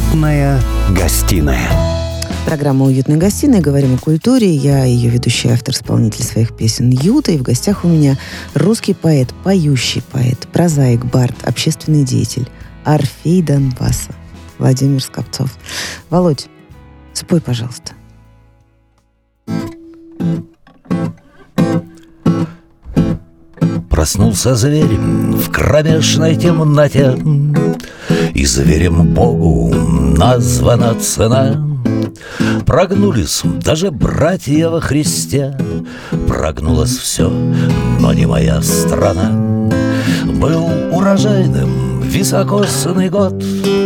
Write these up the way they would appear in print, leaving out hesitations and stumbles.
Уютная гостиная. Программа «Уютная гостиная». Говорим о культуре. Я ее ведущий, автор-исполнитель своих песен Юта. И в гостях у меня русский поэт, поющий поэт, прозаик, бард, общественный деятель Орфей Донбасса Владимир Скопцов. Володь, спой, пожалуйста. Проснулся зверь в кромешной темноте, и зверем Богу названа цена. Прогнулись даже братья во Христе, прогнулось все, но не моя страна. Был урожайным високосный год,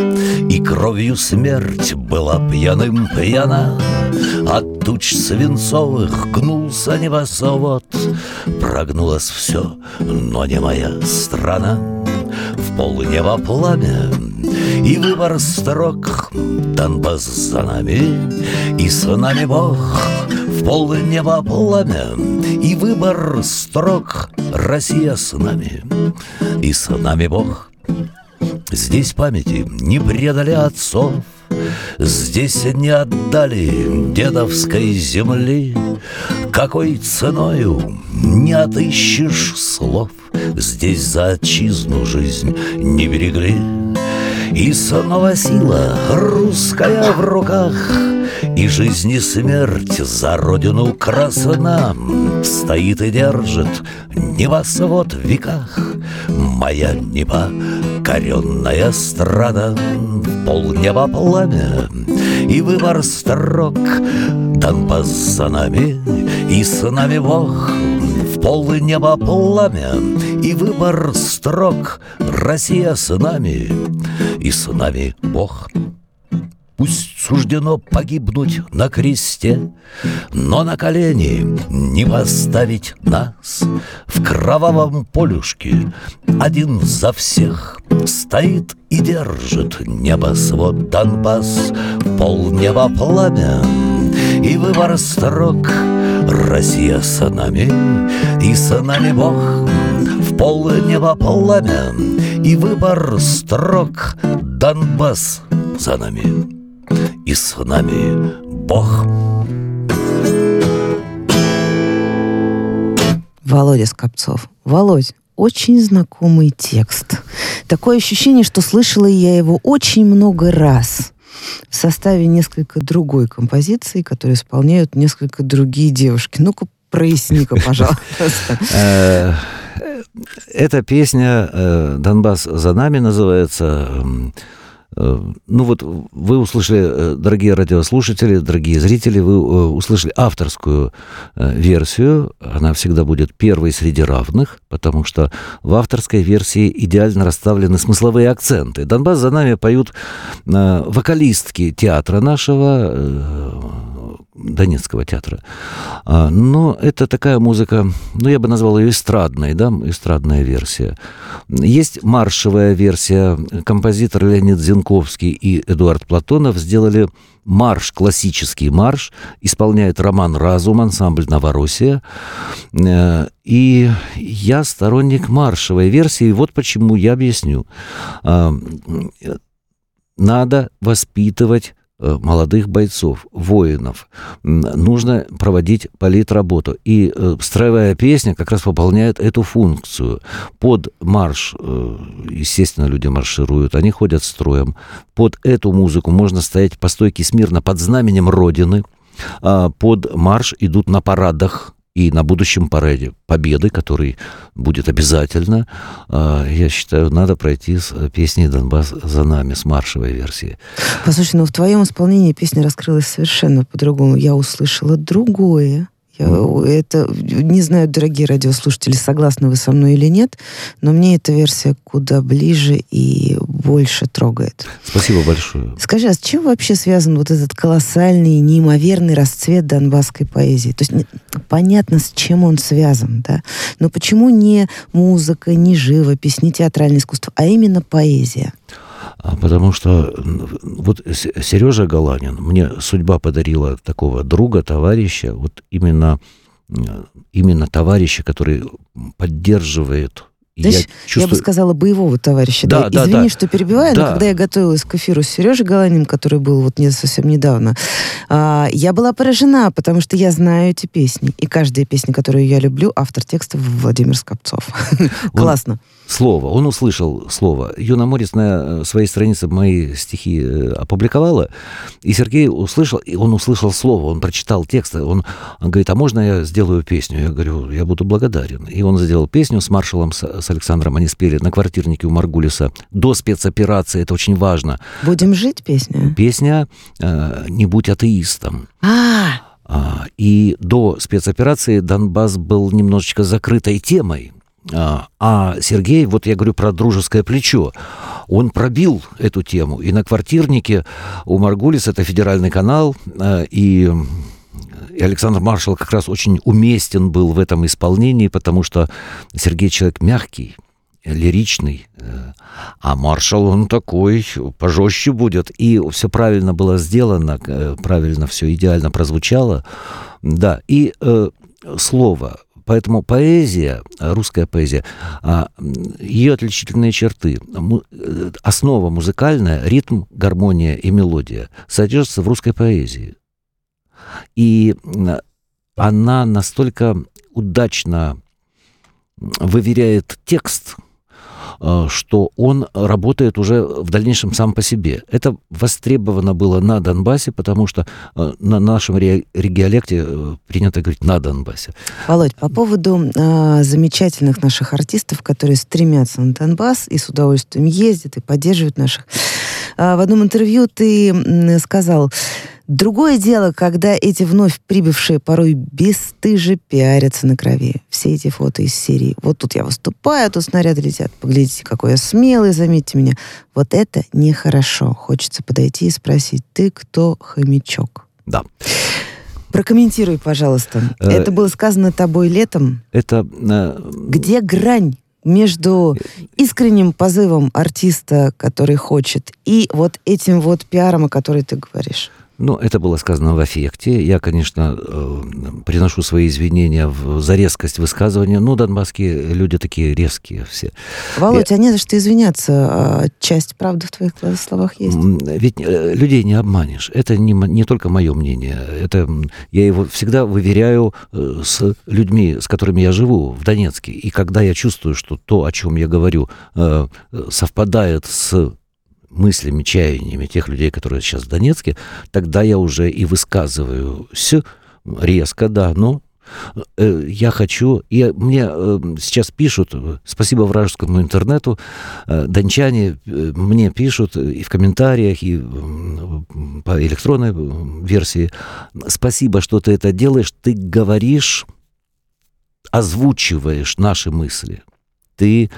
и кровью смерть была пьяным пьяна. От туч свинцовых гнулся небосвод, прогнулось все, но не моя страна. В полнеба пламя и выбор строк, Донбасс за нами, и с нами Бог. В полнеба пламя и выбор строк, Россия с нами, и с нами Бог. Здесь памяти не предали отцов, здесь не отдали дедовской земли. Какой ценою не отыщешь слов, здесь за отчизну жизнь не берегли. И снова сила русская в руках, и жизнь и смерть за родину красна. Стоит и держит небосвод в веках моя непокоренная страна. В полнеба пламя и выбор строк, Донбасс за нами, и с нами Бог. В полнеба пламя и выбор строк, Россия с нами, и с нами Бог. Пусть суждено погибнуть на кресте, но на колени не поставить нас. В кровавом полюшке один за всех стоит и держит небосвод Донбасс. В полнеба пламя и выбор строк, Россия с нами, и с нами Бог. В полнеба пламя и выбор строк, Донбасс за нами, и с нами Бог. Володя Скопцов. Володь, очень знакомый текст. Такое ощущение, что слышала я его очень много раз в составе несколько другой композиции, которые исполняют несколько другие девушки. Ну-ка, проясни-ка, пожалуйста. Эта песня «Донбасс за нами» называется. Ну вот вы услышали, дорогие радиослушатели, дорогие зрители, вы услышали авторскую версию. Она всегда будет первой среди равных, потому что в авторской версии идеально расставлены смысловые акценты. «Донбасс за нами» поют вокалистки театра нашего, Донецкого театра. Но это такая музыка, ну, я бы назвал ее эстрадной, да, эстрадная версия. Есть маршевая версия. Композитор Леонид Зенковский и Эдуард Платонов сделали марш, классический марш. Исполняет Роман Разум, ансамбль «Новороссия». И я сторонник маршевой версии. Вот почему я объясню. Надо воспитывать молодых бойцов, воинов. Нужно проводить политработу. И строевая песня как раз выполняет эту функцию. Под марш, естественно, люди маршируют, они ходят строем. Под эту музыку можно стоять по стойке смирно под знаменем Родины. Под марш идут на парадах и на будущем параде Победы, который будет обязательно. Я считаю, надо пройти с песней «Донбасс за нами», с маршевой версии. Послушай, ну в твоем исполнении песня раскрылась совершенно по-другому. Я услышала другое. Это, не знаю, дорогие радиослушатели, согласны вы со мной или нет, но мне эта версия куда ближе и больше трогает. Спасибо большое. Скажи, а с чем вообще связан вот этот колоссальный, неимоверный расцвет донбасской поэзии? То есть понятно, с чем он связан, да? Но почему не музыка, не живопись, не театральное искусство, а именно поэзия? Потому что вот Сережа Галанин, мне судьба подарила такого друга, товарища, вот именно товарища, который поддерживает Знаешь, я бы сказала, боевого товарища. Да. Извини, что перебиваю, но когда я готовилась к эфиру с Сережей Галаниным, который был вот не совсем недавно, я была поражена, потому что я знаю эти песни. И каждая песня, которую я люблю, автор текста Владимир Скопцов. Классно. Он услышал слово. Юна Морец на своей странице мои стихи опубликовала, и Сергей услышал, и он услышал слово, он прочитал текст, он говорит, а можно я сделаю песню? Я говорю, я буду благодарен. И он сделал песню с маршалом, с Александром, они спели на квартирнике у Маргулиса. До спецоперации, это очень важно. «Будем жить» песня? Песня «Не будь атеистом». И до спецоперации Донбасс был немножечко закрытой темой. А Сергей, вот я говорю про дружеское плечо, он пробил эту тему. И на квартирнике у Маргулиса, это федеральный канал, и Александр Маршал как раз очень уместен был в этом исполнении, потому что Сергей человек мягкий, лиричный, а Маршал, он такой, пожестче будет. И все правильно было сделано, правильно все идеально прозвучало. Да, и слово. Поэтому поэзия, русская поэзия, ее отличительные черты, основа музыкальная, ритм, гармония и мелодия содержатся в русской поэзии. И она настолько удачно выверяет текст, что он работает уже в дальнейшем сам по себе. Это востребовано было на Донбассе, потому что на нашем региолекте принято говорить «на Донбассе». Володь, по поводу замечательных наших артистов, которые стремятся на Донбасс и с удовольствием ездят и поддерживают наших. В одном интервью ты сказал: другое дело, когда эти вновь прибывшие порой бесстыже пиарятся на крови. Все эти фото из серии. Вот тут я выступаю, тут снаряды летят. Поглядите, какой я смелый, заметьте меня. Вот это нехорошо. Хочется подойти и спросить: ты кто, хомячок? Да. Прокомментируй, пожалуйста. Это было сказано тобой летом. Где грань между искренним позывом артиста, который хочет, и вот этим вот пиаром, о котором ты говоришь? Ну, это было сказано в аффекте. Я, конечно, приношу свои извинения за резкость высказывания. Ну, донбасские люди такие резкие все. Володь, а не за что извиняться. Часть правды в твоих словах есть. Ведь людей не обманешь. Это не только мое мнение. Я его всегда выверяю с людьми, с которыми я живу в Донецке. И когда я чувствую, что то, о чем я говорю, совпадает с мыслями, чаяниями тех людей, которые сейчас в Донецке, тогда я уже и высказываюсь резко, да, но я хочу, и мне сейчас пишут, спасибо вражескому интернету, дончане мне пишут и в комментариях, и по электронной версии: спасибо, что ты это делаешь, ты говоришь, озвучиваешь наши мысли. Ты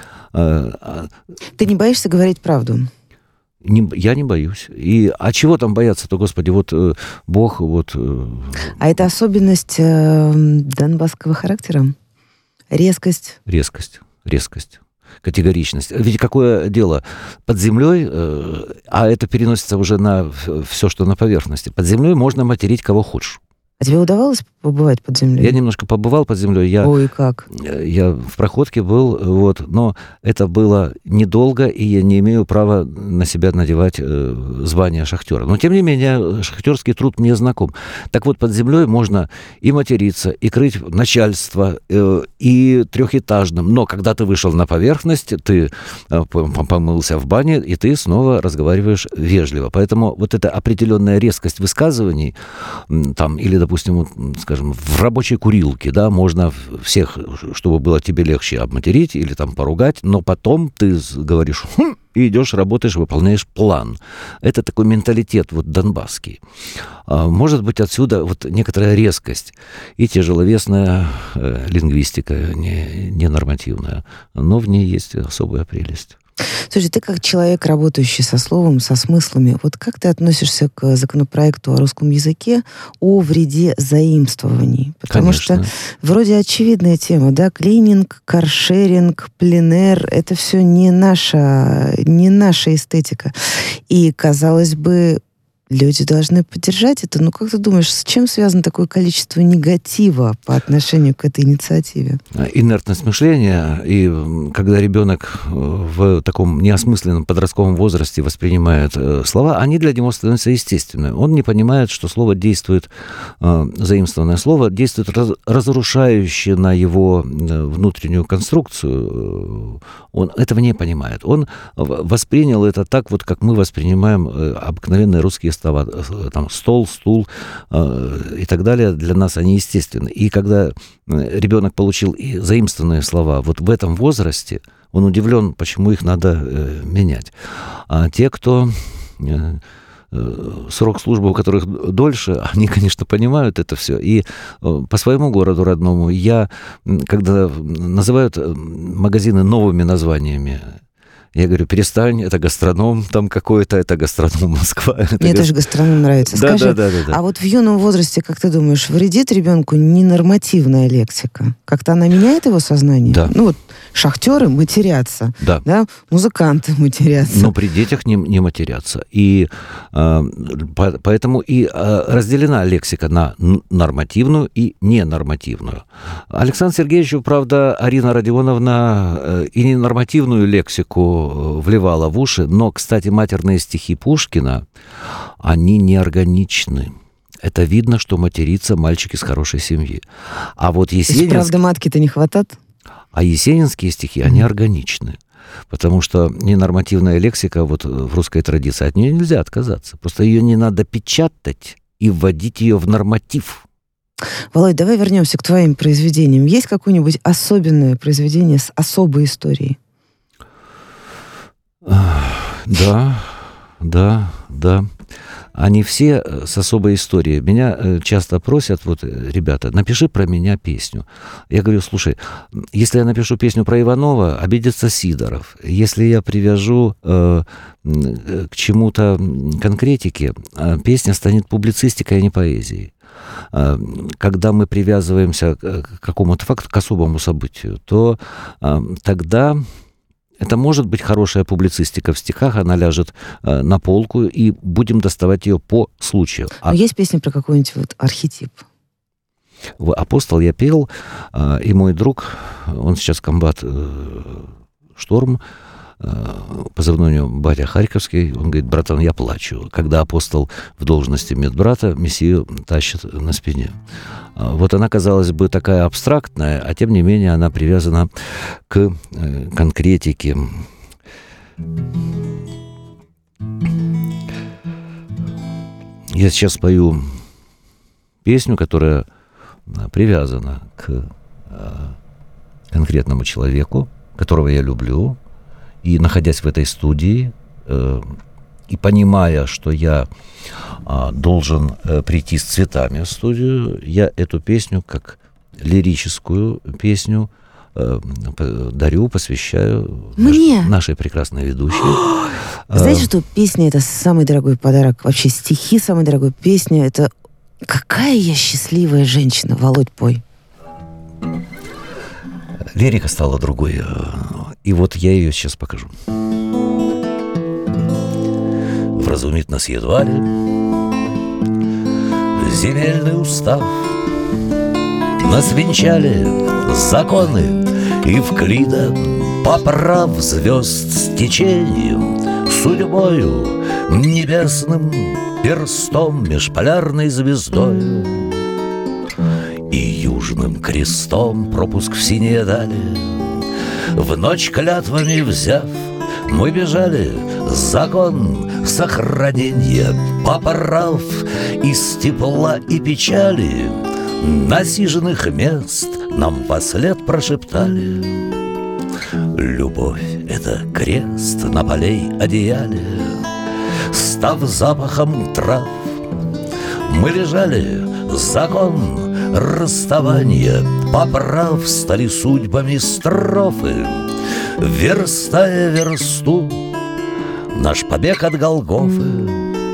не боишься говорить правду? Я не боюсь. А чего там бояться-то, Господи? Вот Бог, вот... А это особенность донбасского характера? Резкость? Резкость. Категоричность. Ведь какое дело? Под землей, а это переносится уже на все, что на поверхности, под землей можно материть кого хочешь. А тебе удавалось побывать под землей? Я немножко побывал под землей. Ой, как? Я в Проходке был, но это было недолго, и я не имею права на себя надевать звание шахтера. Но, тем не менее, шахтерский труд мне знаком. Так вот, под землей можно и материться, и крыть начальство, и трехэтажным. Но когда ты вышел на поверхность, ты помылся в бане, и ты снова разговариваешь вежливо. Поэтому вот эта определенная резкость высказываний, там, или, допустим, скажем, в рабочей курилке, да, можно всех, чтобы было тебе легче, обматерить или там поругать, но потом ты говоришь и идешь, работаешь, выполняешь план. Это такой менталитет вот донбасский. Может быть, отсюда вот некоторая резкость и тяжеловесная лингвистика, ненормативная, но в ней есть особая прелесть. Слушай, ты как человек, работающий со словом, со смыслами, вот как ты относишься к законопроекту о русском языке о вреде заимствований? Потому Конечно. что вроде очевидная тема, да, клининг, каршеринг, пленэр, это все не наша эстетика. И, казалось бы, люди должны поддержать это. Ну, как ты думаешь, с чем связано такое количество негатива по отношению к этой инициативе? Инертность мышления, и когда ребенок в таком неосмысленном подростковом возрасте воспринимает слова, они для него становятся естественными. Он не понимает, что слово действует, заимствованное слово, действует разрушающе на его внутреннюю конструкцию. Он этого не понимает. Он воспринял это так, вот как мы воспринимаем обыкновенные русские слова. Там стол, стул и так далее, для нас они естественны. И когда ребенок получил и заимствованные слова вот в этом возрасте, он удивлен, почему их надо менять. А те, кто срок службы у которых дольше, они, конечно, понимают это все. И по своему городу родному когда называют магазины новыми названиями, я говорю, перестань, это гастроном там какой-то, это гастроном Москва. Мне тоже гастроном нравится. Да, Скажи, да. а вот в юном возрасте, как ты думаешь, вредит ребенку ненормативная лексика? Как-то она меняет его сознание? Да. Ну вот шахтеры матерятся, да. Музыканты матерятся. Но при детях не матерятся. И поэтому и разделена лексика на нормативную и ненормативную. Александру Сергеевичу, правда, Арина Родионовна и ненормативную лексику вливала в уши, но, кстати, матерные стихи Пушкина, они неорганичны. Это видно, что матерится мальчик из хорошей семьи. А вот Есенинский... Правда, матки-то не хватает? А есенинские стихи, они органичны. Потому что ненормативная лексика вот в русской традиции, от нее нельзя отказаться. Просто ее не надо печатать и вводить ее в норматив. Володь, давай вернемся к твоим произведениям. Есть какое-нибудь особенное произведение с особой историей? Да. Они все с особой историей. Меня часто просят, вот, ребята, напиши про меня песню. Я говорю, слушай, если я напишу песню про Иванова, обидится Сидоров. Если я привяжу к чему-то конкретике, песня станет публицистикой, а не поэзией. Когда мы привязываемся к какому-то факту, к особому событию, то тогда... Это может быть хорошая публицистика в стихах, она ляжет на полку, и будем доставать ее по случаю. Но есть песня про какой-нибудь вот архетип? «Апостол» я пел, и мой друг, он сейчас комбат «Шторм», позывной у него «Батя Харьковский», он говорит, братан, я плачу, когда апостол в должности медбрата мессию тащит на спине. Вот она, казалось бы, такая абстрактная, а тем не менее она привязана к конкретике. Я сейчас спою песню, которая привязана к конкретному человеку, которого я люблю. И находясь в этой студии, и понимая, что я должен прийти с цветами в студию, я эту песню, как лирическую песню, дарю, посвящаю нашей прекрасной ведущей. Знаете, что песня — это самый дорогой подарок? Вообще стихи — самая дорогая песня. Это какая я счастливая женщина, Володь, пой. Лирика стала другой. И вот я ее сейчас покажу. Вразумит нас едва ли земельный устав. Нас венчали законы Евклида, поправ звезд с течением, судьбою, небесным перстом, межполярной звездою и южным крестом пропуск в синие дали. В ночь клятвами взяв, мы бежали закон сохранения, поправ из тепла и печали насиженных мест нам вослед прошептали. Любовь — это крест на полей одеяле. Став запахом трав, мы лежали закон расставания, поправ стали судьбами строфы, верстая версту наш побег от Голгофы.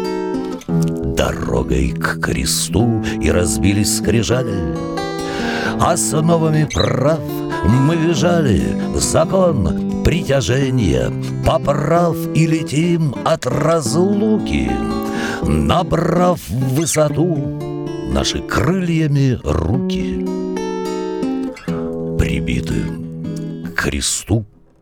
Дорогой к кресту и разбились скрижали, основами прав мы бежали закон притяжения, поправ и летим от разлуки, набрав в высоту наши крыльями руки, прибиты к кресту.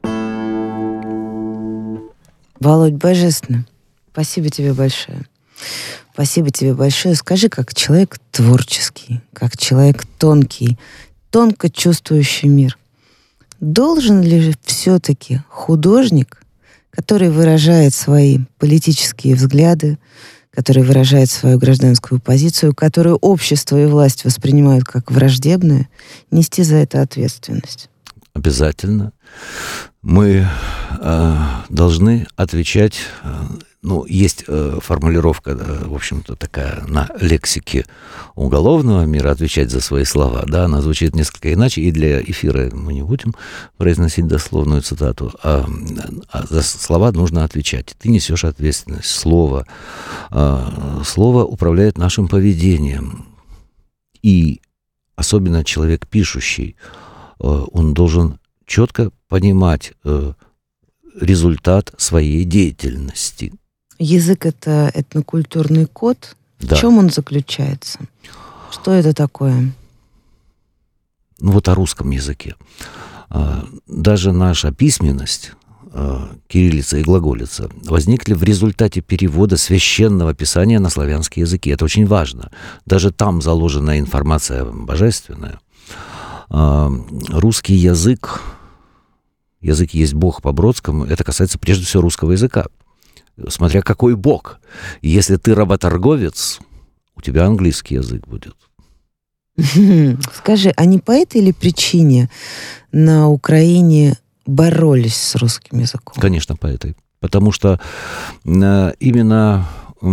Володь, божественно. Спасибо тебе большое. Спасибо тебе большое. Скажи, как человек творческий, как человек тонкий, тонко чувствующий мир, должен ли все-таки художник, который выражает свои политические взгляды, который выражает свою гражданскую позицию, которую общество и власть воспринимают как враждебную, нести за это ответственность? Обязательно. Мы должны отвечать. Есть формулировка, в общем-то, такая на лексике уголовного мира, отвечать за свои слова. Да, она звучит несколько иначе, и для эфира мы не будем произносить дословную цитату, а за слова нужно отвечать. Ты несешь ответственность. Слово управляет нашим поведением. И особенно человек пишущий, он должен четко понимать результат своей деятельности. Язык — это этнокультурный код. Да. В чем он заключается? Что это такое? Вот о русском языке. Даже наша письменность, кириллица и глаголица, возникли в результате перевода священного писания на славянские языки. Это очень важно. Даже там заложена информация божественная. Русский язык есть Бог по-бродскому, это касается прежде всего русского языка. Смотря какой Бог. Если ты работорговец, у тебя английский язык будет. Скажи, а не по этой ли причине на Украине боролись с русским языком? Конечно, по этой. Потому что именно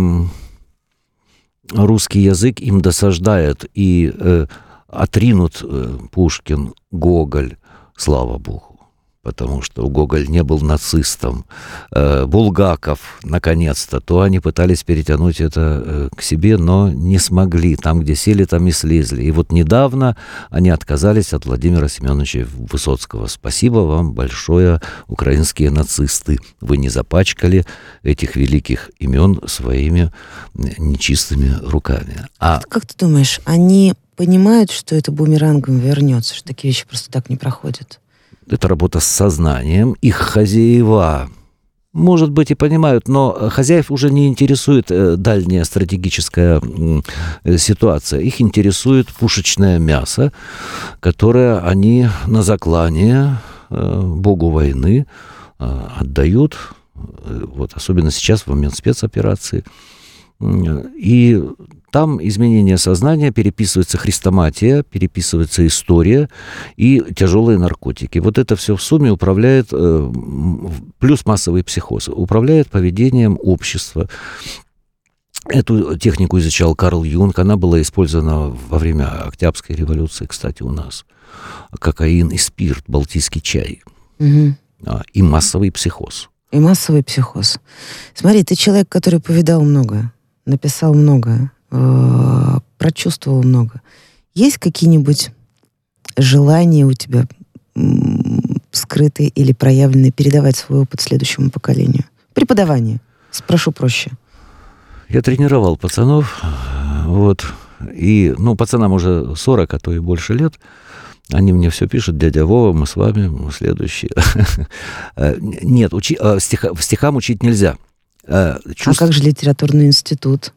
русский язык им досаждает, и отринут Пушкин, Гоголь, слава Богу. Потому что Гоголь не был нацистом, Булгаков, наконец-то, то они пытались перетянуть это к себе, но не смогли. Там, где сели, там и слезли. И вот недавно они отказались от Владимира Семеновича Высоцкого. Спасибо вам большое, украинские нацисты. Вы не запачкали этих великих имен своими нечистыми руками. Как ты думаешь, они понимают, что это бумерангом вернется, что такие вещи просто так не проходят? Это работа с сознанием. Их хозяева, может быть, и понимают, но хозяев уже не интересует дальняя стратегическая ситуация. Их интересует пушечное мясо, которое они на заклание богу войны отдают, вот, особенно сейчас, в момент спецоперации. И там изменение сознания, переписывается хрестоматия, переписывается история и тяжелые наркотики. Вот это все в сумме управляет, плюс массовый психоз, управляет поведением общества. Эту технику изучал Карл Юнг, она была использована во время Октябрьской революции, кстати, у нас. Кокаин и спирт, балтийский чай. Угу. И массовый психоз. И массовый психоз. Смотри, ты человек, который повидал многое, написал многое, прочувствовал много. Есть какие-нибудь желания у тебя скрытые или проявленные передавать свой опыт следующему поколению? Преподавание. Спрошу проще. Я тренировал пацанов, вот, и, пацанам уже 40, а то и больше лет. Они мне все пишут: дядя Вова, мы с вами, мы следующие. Нет, стихам учить нельзя. А как же литературный институт?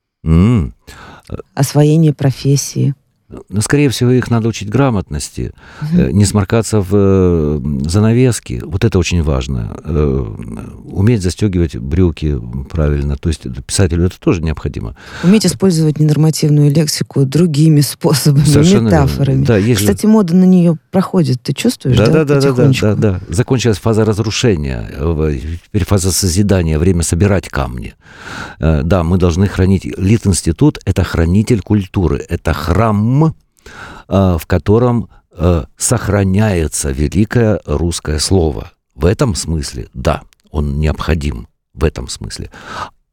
Освоение профессии. Скорее всего, их надо учить грамотности, не сморкаться в занавески. Вот это очень важно. Уметь застегивать брюки правильно. То есть писателю это тоже необходимо. Уметь использовать ненормативную лексику другими способами, совершенно метафорами. Да, кстати, мода на нее проходит. Ты чувствуешь, Да. Закончилась фаза разрушения. Теперь фаза созидания. Время собирать камни. Да, мы должны хранить. Литинститут — это хранитель культуры. Это храм, в котором сохраняется великое русское слово. В этом смысле, да, он необходим в этом смысле.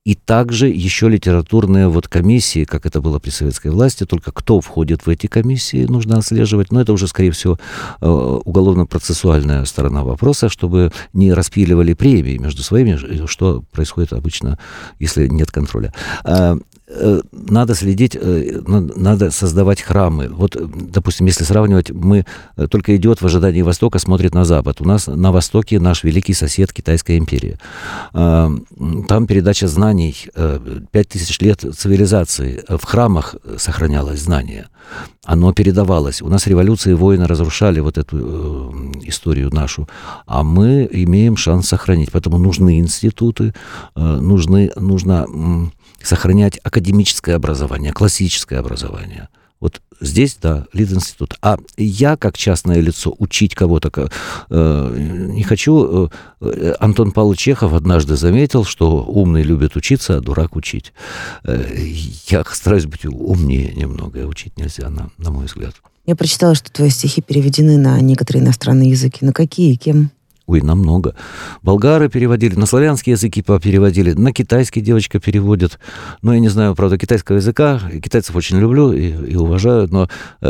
И также еще литературные вот комиссии, как это было при советской власти, только кто входит в эти комиссии, нужно отслеживать. Но это уже, скорее всего, уголовно-процессуальная сторона вопроса, чтобы не распиливали премии между своими, что происходит обычно, если нет контроля. Надо следить, надо создавать храмы. Вот, допустим, если сравнивать, мы только идиот в ожидании Востока смотрит на Запад. У нас на Востоке наш великий сосед Китайская империя. Там передача знаний, 5000 лет цивилизации. В храмах сохранялось знание. Оно передавалось. У нас революции и войны разрушали вот эту историю нашу. А мы имеем шанс сохранить. Поэтому нужны институты, нужно сохранять академическое образование, классическое образование. Вот здесь, да, Литинститут. А я, как частное лицо, учить кого-то не хочу. Антон Павлович Чехов однажды заметил, что умный любит учиться, а дурак учить. Я стараюсь быть умнее немного, и учить нельзя, на мой взгляд. Я прочитала, что твои стихи переведены на некоторые иностранные языки. На какие и кем? Ой, намного. Болгары переводили, на славянские языки переводили, на китайский девочка переводит. Ну, я не знаю, правда, китайского языка. Китайцев очень люблю и уважаю, но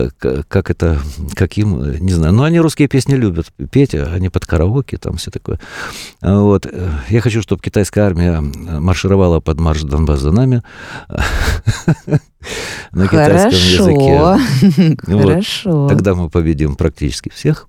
каким, не знаю. Но они русские песни любят петь, они под караоке, там все такое. Вот. Я хочу, чтобы китайская армия маршировала под марш «Донбасс за нами» на китайском языке. Хорошо. Тогда мы победим практически всех.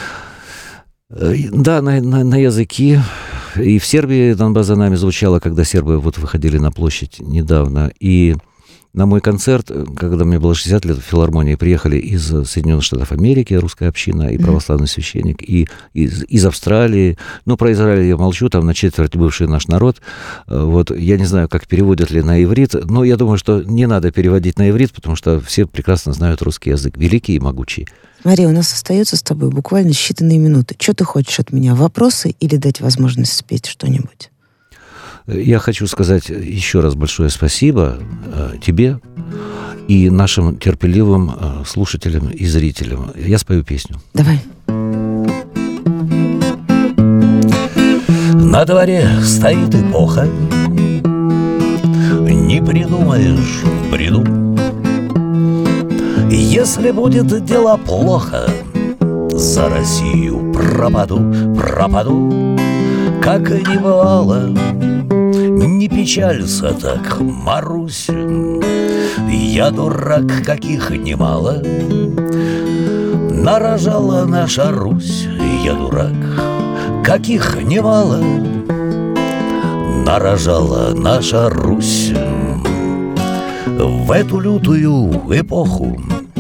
Да, на языки. И в Сербии «Донбасс за нами» звучало, когда сербы вот выходили на площадь недавно. И на мой концерт, когда мне было 60 лет, в филармонии приехали из Соединенных Штатов Америки русская община и православный священник, и из Австралии. Ну, про Израиль я молчу, там на четверть бывший наш народ. Вот, я не знаю, как переводят ли на иврит, но я думаю, что не надо переводить на иврит, потому что все прекрасно знают русский язык, великий и могучий. Мария, у нас остается с тобой буквально считанные минуты. Что ты хочешь от меня? Вопросы или дать возможность спеть что-нибудь? Я хочу сказать еще раз большое спасибо тебе и нашим терпеливым слушателям и зрителям. Я спою песню. Давай. На дворе стоит эпоха, не придумаешь в бреду. Если будет дело плохо, за Россию пропаду, как и не бывало. Не печалься так, Марусь, я дурак, каких немало. Нарожала наша Русь, я дурак, каких немало. Нарожала наша Русь. В эту лютую эпоху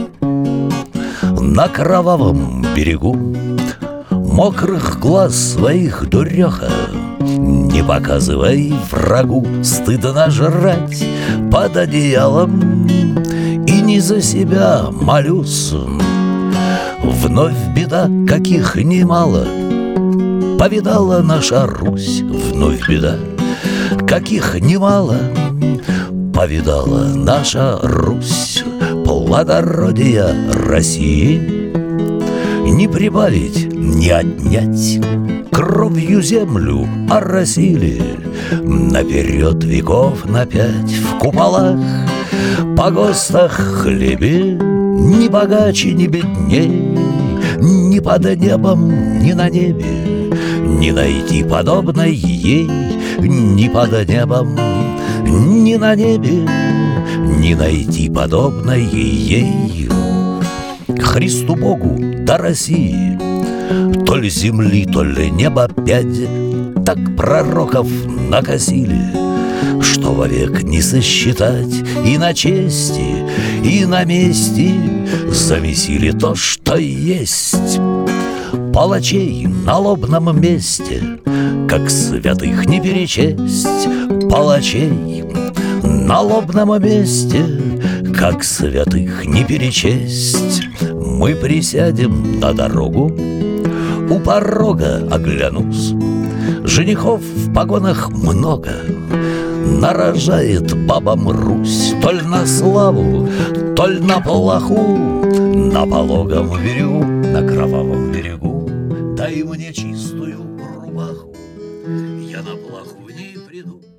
на кровавом берегу мокрых глаз своих, дуреха, не показывай врагу, стыдно жрать под одеялом. И не за себя молюсь, вновь беда, каких немало. Повидала наша Русь, вновь беда, каких немало. Повидала наша Русь, плодородия России. Не прибавить, не отнять, кровью землю оросили. Наперед веков на 5 в куполах, по ГОСТах хлебе. Ни богаче, ни бедней, ни под небом, ни на небе. Не найти подобной ей, ни под небом, ни на небе. Не найти подобной ей. Христу Богу до России, то ли земли, то ли неба 5, так пророков накосили, что вовек не сосчитать. И на чести, и на мести замесили то, что есть. Палачей на лобном месте, как святых не перечесть. Палачей на лобном месте, как святых не перечесть. Мы присядем на дорогу, у порога оглянусь. Женихов в погонах много, нарожает бабам Русь. Толь на славу, толь на плаху, на пологом берегу, на кровавом берегу. Дай мне чистую рубаху, я на плаху не приду.